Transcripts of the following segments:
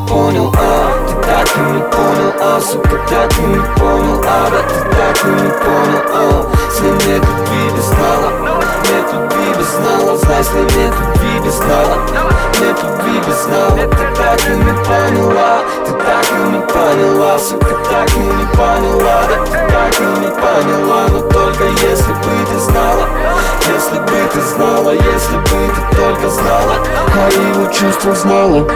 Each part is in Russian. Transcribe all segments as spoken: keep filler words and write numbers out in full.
понял, а ты так и не понял, а сука, так и не понял, а да ты так и не понял, а если нет любви без знала, нет любви без знала, знай, если нет любви без знала, нет любви без знала, ты так и не поняла, ты так и не поняла, сука, так и не поняла, да ты так и не поняла, но только если бы ты знала, если бы ты знала, если бы ты только знала, а его чувства знала.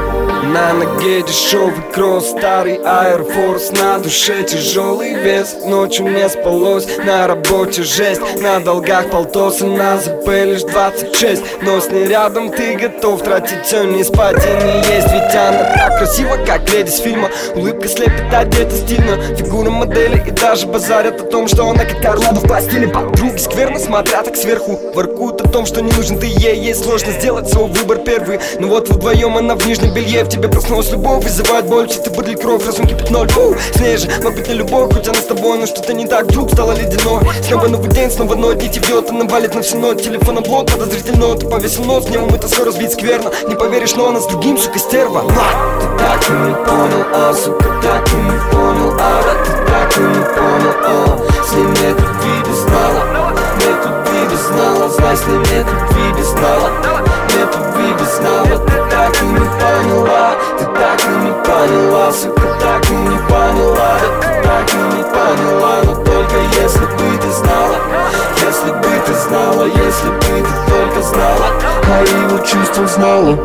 На ноге дешевый кросс, старый Air Force, на душе тяжелый вес, ночью не спалось, на работе жесть, на долгах полтоса, на ЗП лишь двадцать шесть, но с ней рядом ты готов тратить все, не спать и не есть, ведь она так красива, как леди с фильма, улыбка слепит, одета стильно, фигура модели и даже базарят о том, что она как Орландо в постели, подруги скверно смотрят так сверху, воркуют о том, что не нужен ты ей, ей сложно сделать свой выбор первый, но вот вдвоем она в нижнем белье, в тебе проснулась любовь, вызывает боль, чистый быдлый кровь, разум кипит ноль. Фу, с ней же мог быть не любовь, хоть она с тобой, но что-то не так, вдруг стало ледяной. Снова новый день, снова ночь, не тебе, она валит на всю ночь, телефон облот, подозрительно, ты повесил нос, не умыто, все разбить скверно, не поверишь, но она с другим, сука, стерва. Ты так и не понял, а сука, так и не понял, а да ты так и не понял, а если нет любви без знала, нет любви без знала, знай, если нет любви без знала, нет любви без знала, ты так и не поняла, ты так и не поняла, сука, так и не поняла, да ты так и не поняла, но только если бы ты знала, если бы ты знала, если бы ты только знала, а его чувства знала.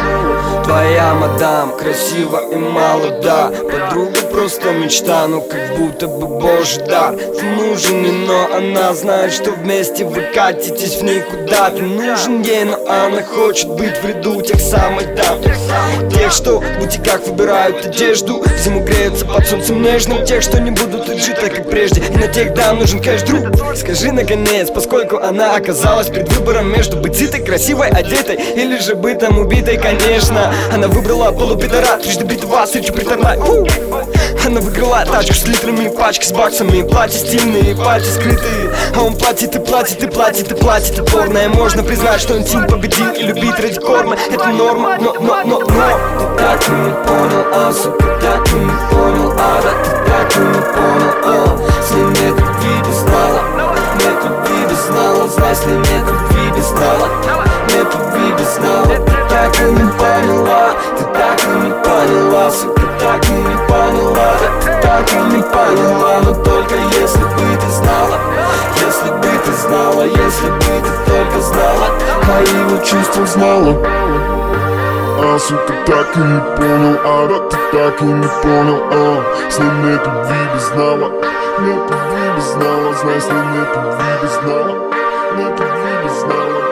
Твоя мадам красива и молода, подруга просто мечта, ну как будто бы божий дар. Ты нужен ей, но она знает, что вместе вы катитесь в никуда. Ты нужен ей, но она хочет быть в ряду тех самых дам, тех, что в бутиках выбирают одежду, в зиму греются под солнцем нежным, тех, что не будут жить так, как прежде, и на тех дам нужен кэш, друг. Скажи наконец, поскольку она оказалась перед выбором между быть сытой, красивой, одетой или же бытом убитой, конечно, она выбрала полупидора, трижды битва, встречу приторная. Она выиграла тачку с литрами, пачки с баксами, платья стильные, пальцы скрытые, а он платит и платит и платит и платит упорно. Можно признать, что интим победил и любить ради корма, это норма, но, но, но, но ты так и не понял, а сука, так и не понял, а да ты так и не понял, а если нет любви без знала, нет любви без знала, знай, если нет любви без знала, нет любви без знала, ты так и не поняла, ты так и не поняла, сука, так и не поняла, да ты так и не поняла, но только если бы ты знала, если бы ты знала, если бы ты только знала, а его чувства знала. А, сука, так и не понял, а да ты так и не понял, а если нет любви без знала, нет любви без знала, знай, если нет любви без знала, нет любви без знала.